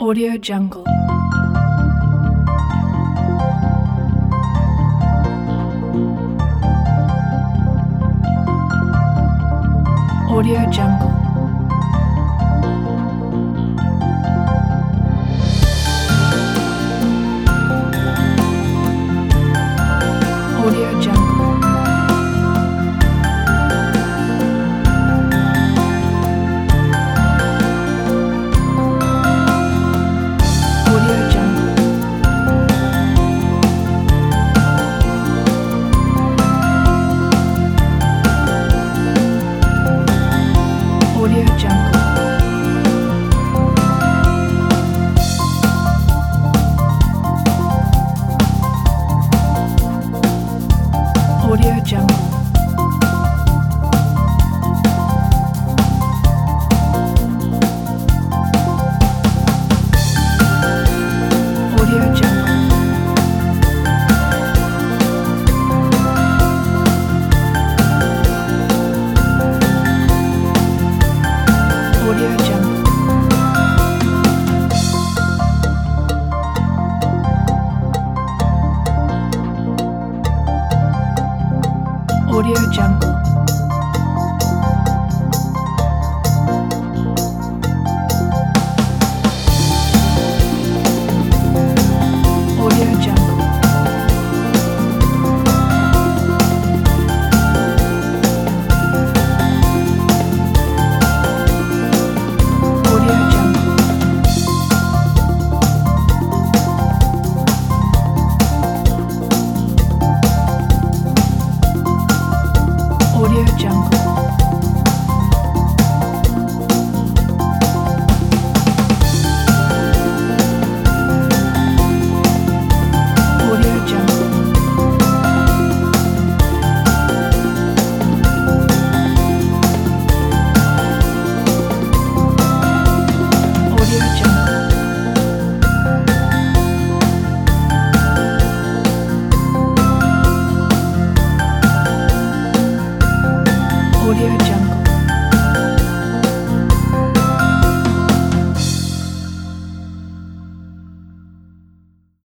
Audio Jungle. Audio Jungle. Audio Jungle. Audio Jungle. Audio Jungle. Audio Jungle. Audio Jungle. Audio Jungle. Audio Jungle. Audio Jungle. Audio Jungle. Audio Jungle. Audio Jungle. Audio Jungle. Audio Jungle.